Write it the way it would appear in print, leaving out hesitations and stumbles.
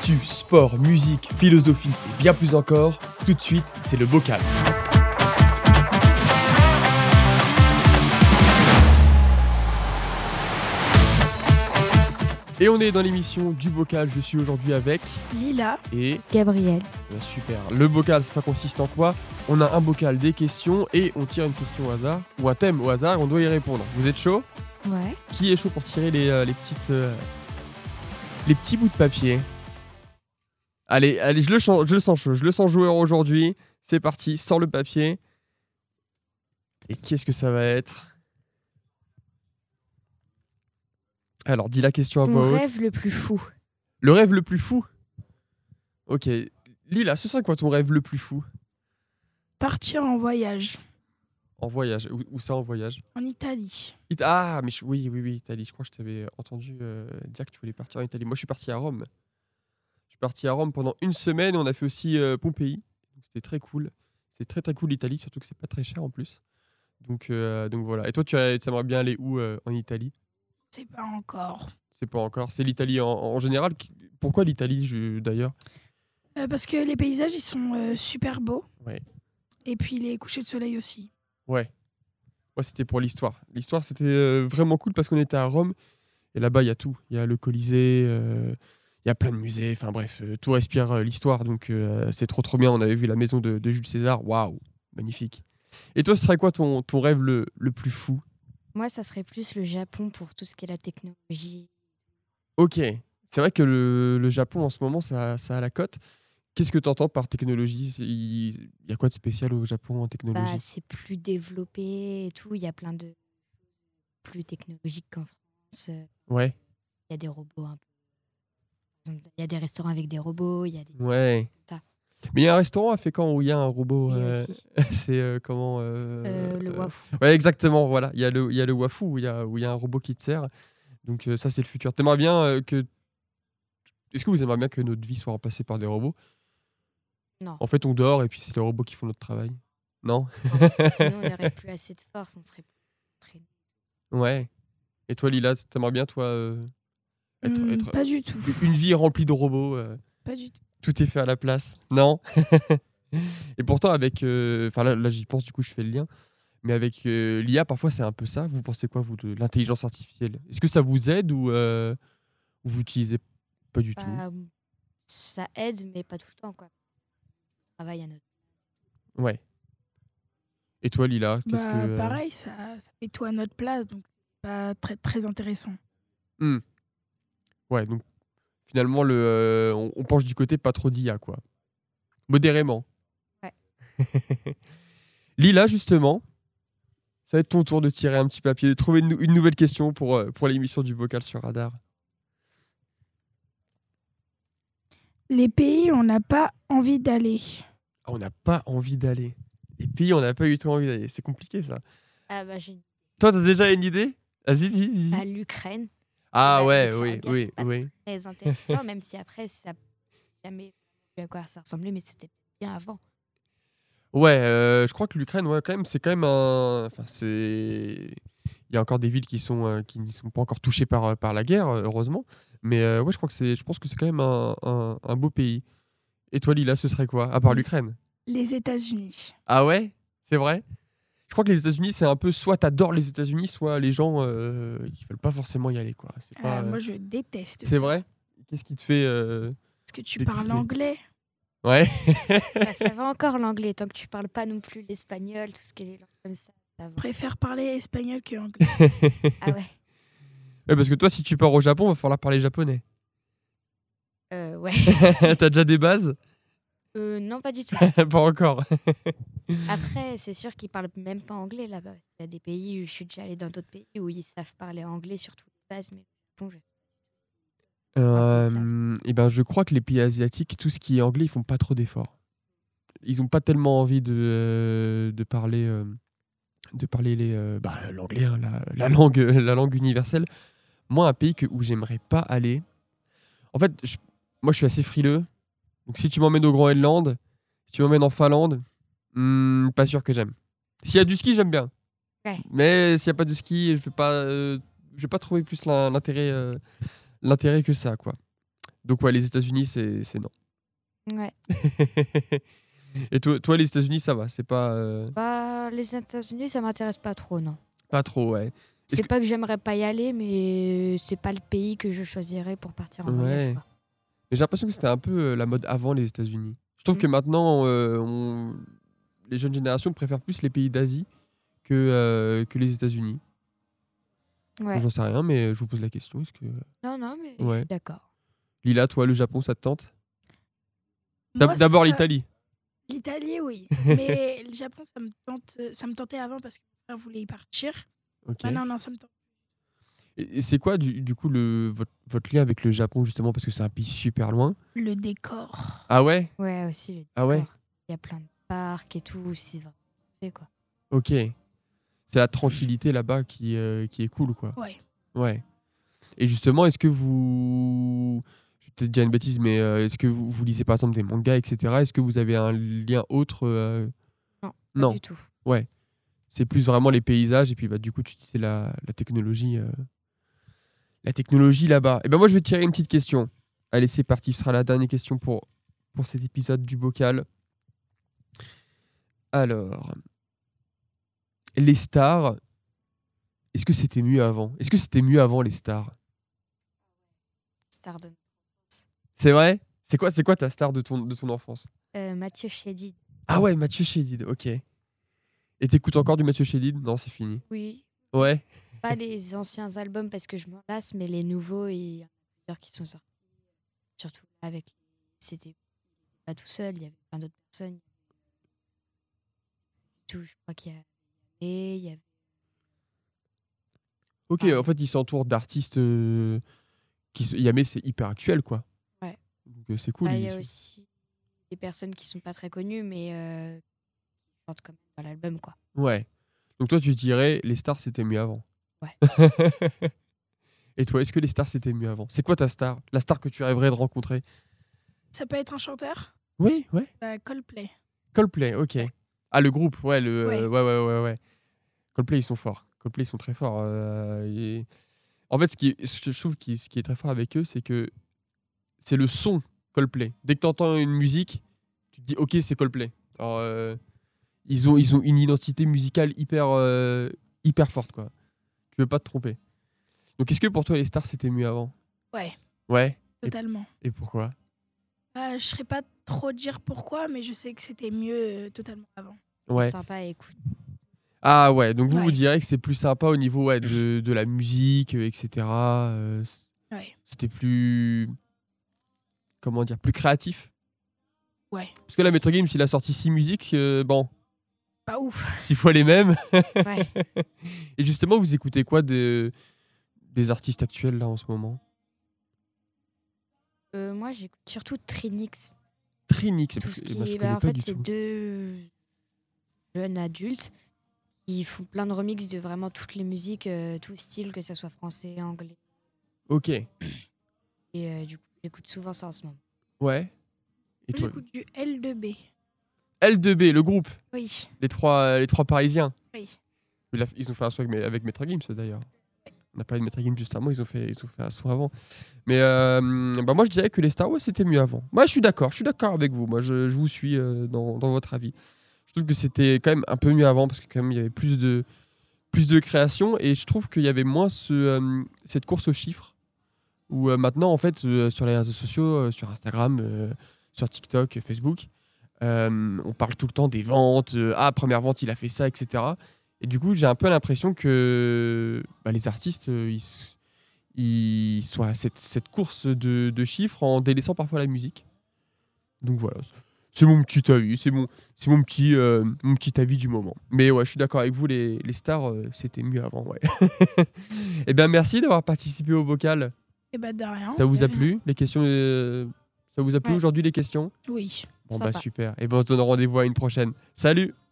Actu, sport, musique, philosophie et bien plus encore. Tout de suite, c'est le bocal. Et on est dans l'émission du bocal. Je suis aujourd'hui avec Lila et Gabriel. Super. Le bocal, ça consiste en quoi? On a un bocal, des questions et on tire une question au hasard ou un thème au hasard et on doit y répondre. Vous êtes chaud? Ouais. Qui est chaud pour tirer les petits bouts de papier? Allez, je le sens chaud, je le sens joueur aujourd'hui. C'est parti, sors le papier. Et qu'est-ce que ça va être? Alors, dis la question à voix Ton haute. rêve le plus fou. Le rêve le plus fou? Ok. Lila, ce serait quoi ton rêve le plus fou? partir en voyage En voyage. Où ça en voyage? en Italie. Ah, mais oui, Italie. Je crois que je t'avais entendu dire que tu voulais partir en Italie. Moi, je suis parti à Rome. Je suis parti à Rome pendant une semaine. On a fait aussi Pompéi. C'était très cool. C'est très très cool l'Italie, surtout que c'est pas très cher en plus. Donc voilà. Et toi, tu aimerais bien aller où en Italie? C'est pas encore. C'est pas encore. C'est l'Italie en général. Pourquoi l'Italie d'ailleurs? Parce que les paysages, ils sont super beaux. Ouais. Et puis les couchers de soleil aussi. Ouais. Moi, c'était pour l'histoire. L'histoire, c'était vraiment cool parce qu'on était à Rome. Et là-bas, il y a tout. Il y a le Colisée, il y a plein de musées. Enfin bref, tout respire l'histoire. Donc c'est trop bien. On avait vu la maison de Jules César. Waouh, magnifique. Et toi, ce serait quoi ton rêve le plus fou? Moi, ça serait plus le Japon pour tout ce qui est la technologie. Ok. C'est vrai que le Japon, en ce moment, ça a la cote. Qu'est-ce que tu entends par technologie? Il y a quoi de spécial au Japon en technologie? Bah, c'est plus développé et tout. Il y a plein de plus technologiques qu'en France. Ouais. Il y a des robots un peu. Par exemple, il y a des restaurants avec des robots. Il y a des... Ouais. Ça. Mais il y a un restaurant à Fécamp où il y a un robot. Oui, aussi. C'est comment Le wafu. Ouais, exactement. Voilà. Il y a le wafu où il y a un robot qui te sert. Donc ça, c'est le futur. T'aimerais bien que. Est-ce que vous aimeriez bien que notre vie soit remplacée par des robots? Non. En fait, on dort et puis c'est les robots qui font notre travail. Non? Sinon, il n'y aurait plus assez de force. On serait plus entraîné. Ouais. Et toi, Lila, t'aimerais bien, toi, être Pas du tout. une vie remplie de robots Pas du tout. tout est fait à la place? Non? Et pourtant, avec. Enfin, là, j'y pense, du coup, je fais le lien. Mais avec l'IA, parfois, c'est un peu ça. Vous pensez quoi, vous, de l'intelligence artificielle? Est-ce que ça vous aide ou vous utilisez pas du tout? Bah, ça aide, mais pas tout le temps, quoi. On travaille à notre... Ouais. Et toi, Lila, qu'est-ce que. Pareil, ça fait tout à notre place, donc c'est pas très, très intéressant. Ouais, donc finalement, on penche du côté pas trop d'IA, quoi. Modérément. Ouais. Lila, justement, ça va être ton tour de tirer un petit papier, de trouver une nouvelle question pour l'émission du bocal sur Radar. Les pays où on n'a pas envie d'aller. On n'a pas envie d'aller. Les pays, on n'a pas du tout envie d'aller. C'est compliqué, ça. Ah bah, j'ai Toi, t'as déjà une idée? Vas-y, dis. à l'Ukraine. Ah Parce que ouais, avec oui, la guerre, oui, c'est pas oui. très intéressant, même si après, ça n'a jamais vu à quoi ça ressemblait, mais c'était bien avant. Ouais, je crois que l'Ukraine, ouais, quand même, c'est quand même un. Enfin, c'est. Il y a encore des villes qui ne sont pas encore touchées par la guerre, heureusement. Mais ouais, je pense que c'est quand même un beau pays. Et toi, Lila, ce serait quoi, à part l'Ukraine? Les États-Unis. Ah ouais? C'est vrai? Je crois que les États-Unis, c'est un peu soit t'adores les États-Unis, soit les gens qui veulent pas forcément y aller, quoi. C'est pas. Moi, je déteste ça. C'est vrai? Qu'est-ce qui te fait Parce que tu détester? parles anglais. Ouais. Bah, ça va encore l'anglais, tant que tu parles pas non plus l'espagnol, tout ce qui est les langues comme ça va. Je préfère parler espagnol que anglais. Ah ouais? Ouais, parce que toi, si tu pars au Japon, va falloir parler japonais. Ouais. T'as déjà des bases? Non, pas du tout. Pas encore. Après, c'est sûr qu'ils parlent même pas anglais là-bas. Il y a des pays où je suis déjà allée dans d'autres pays où ils savent parler anglais sur toutes les bases, mais bon, Et ben, je crois que les pays asiatiques, tout ce qui est anglais, ils font pas trop d'efforts. Ils ont pas tellement envie de parler l'anglais, hein, la langue universelle. Moi, un pays où j'aimerais pas aller. En fait, moi, je suis assez frileux. Donc, si tu m'emmènes au Groenland, si tu m'emmènes en Finlande, pas sûr que j'aime. S'il y a du ski, j'aime bien. Ouais. Mais s'il y a pas de ski, je vais pas trouver plus l'intérêt que ça, quoi. Donc ouais, les États-Unis, c'est non. Ouais. Et toi, les États-Unis, ça va, c'est pas Les États-Unis, ça m'intéresse pas trop, non. pas trop, ouais. C'est pas que j'aimerais pas y aller, mais c'est pas le pays que je choisirais pour partir en voyage, Ouais. quoi. Mais j'ai l'impression que c'était un peu la mode avant les États-Unis. Je trouve que maintenant, les jeunes générations préfèrent plus les pays d'Asie que les États-Unis. Ouais. J'en sais rien, mais je vous pose la question. Est-ce que Non, mais je Ouais. suis d'accord. Lila, toi, le Japon, ça te tente? Moi, D'abord ça- l'Italie. L'Italie, oui. Mais le Japon, ça me tentait avant parce que mon frère voulait y partir. Ok. Non, ça me tente. Et c'est quoi du coup votre lien avec le Japon justement parce que c'est un pays super loin? Le décor. Ah ouais? Ouais, aussi, le Ah ouais? décor. Il y a plein de parcs et tout, c'est vraiment fait, quoi. Ok. C'est la tranquillité là-bas qui est cool quoi. Ouais. Ouais. Et justement, est-ce que vous... Je vais peut-être dire une bêtise, mais est-ce que vous lisez par exemple des mangas, etc. Est-ce que vous avez un lien autre Non, pas Non. du tout. Ouais. C'est plus vraiment les paysages et puis bah, du coup, tu disais la technologie. La technologie là-bas. Et ben moi, je vais te tirer une petite question. Allez, c'est parti. Ce sera la dernière question pour cet épisode du bocal. Alors, les stars, est-ce que c'était mieux avant? Est-ce que c'était mieux avant les stars? Star de... C'est vrai? C'est quoi ta star de ton enfance? Mathieu Chédid. Ah ouais, Mathieu Chédid, ok. Et t'écoutes encore du Mathieu Chédid? Non, c'est fini. Oui. Ouais. Pas les anciens albums parce que je m'en lasse, mais les nouveaux, il y en a plusieurs qui sont sortis. Surtout avec... C'était pas tout seul, il y avait plein d'autres personnes. Tout, je crois qu'il y avait... Et il y avait... Ok, Ah. en fait, il s'entoure d'artistes Yamé, c'est hyper actuel, quoi. Ouais. Donc c'est cool. Il y a aussi des personnes qui sont pas très connues, mais qui chantent quand même dans l'album, quoi. Ouais. Donc toi, tu dirais, les stars, c'était mieux avant. Ouais. Et toi, est-ce que les stars, c'était mieux avant? C'est quoi ta star? La star que tu rêverais de rencontrer? Ça peut être un chanteur? Oui, ouais. Coldplay. Coldplay, ok. Ah, le groupe, ouais, Ouais. ouais. Coldplay, ils sont forts. Coldplay, ils sont très forts. En fait, je trouve ce qui est très fort avec eux, c'est que c'est le son Coldplay. Dès que tu entends une musique, tu te dis, ok, c'est Coldplay. Alors, ils ont une identité musicale hyper forte, quoi. Tu peux pas te tromper. Donc, est-ce que pour toi, les stars, c'était mieux avant? Ouais, Ouais. totalement. Et pourquoi? Je saurais pas trop dire pourquoi, mais je sais que c'était mieux totalement avant. Ouais. Sympa à écouter. Ah ouais, donc vous Ouais. direz que c'est plus sympa au niveau de la musique, etc. Ouais. C'était plus... Comment dire? Plus créatif? Ouais. Parce que là, Maître Gims, il a sorti 6 musiques, bon, Pas ouf. 6 fois les mêmes. Ouais. Et justement, vous écoutez quoi des artistes actuels là en ce moment? Moi, j'écoute surtout Trinix. Trinix. Tout parce ce que, qui moi, je est... connais en pas fait, du c'est tout. 2 jeunes adultes qui font plein de remixes de vraiment toutes les musiques, tout style, que ce soit français, anglais. Ok. Et du coup, j'écoute souvent ça en ce moment. Ouais. Et Moi, toi? j'écoute du L2B. L2B, le groupe. Oui. Les trois Parisiens. Oui. Ils ont fait un son avec Maître Gims d'ailleurs. On a parlé de Maître Gims juste avant, ils ont fait un son avant. Mais bah moi je dirais que les stars, ouais, c'était mieux avant. Moi je suis d'accord avec vous. Moi je vous suis dans votre avis. Je trouve que c'était quand même un peu mieux avant parce que quand même il y avait plus de création et je trouve qu'il y avait moins cette course aux chiffres où maintenant en fait sur les réseaux sociaux, sur Instagram, sur TikTok, Facebook, on parle tout le temps des ventes, première vente il a fait ça, etc. Et du coup j'ai un peu l'impression que les artistes ils sont à cette course de chiffres en délaissant parfois la musique. Donc voilà, c'est mon petit avis, c'est mon petit avis du moment. Mais ouais, je suis d'accord avec vous, les stars, c'était mieux avant, ouais. Et bien merci d'avoir participé au bocal. Et bah de rien. Ça vous a De rien. plu les questions Ça vous a plu Ouais. aujourd'hui les questions? Oui. Bon bah Sympa. super. Et ben on se donne rendez-vous à une prochaine. Salut!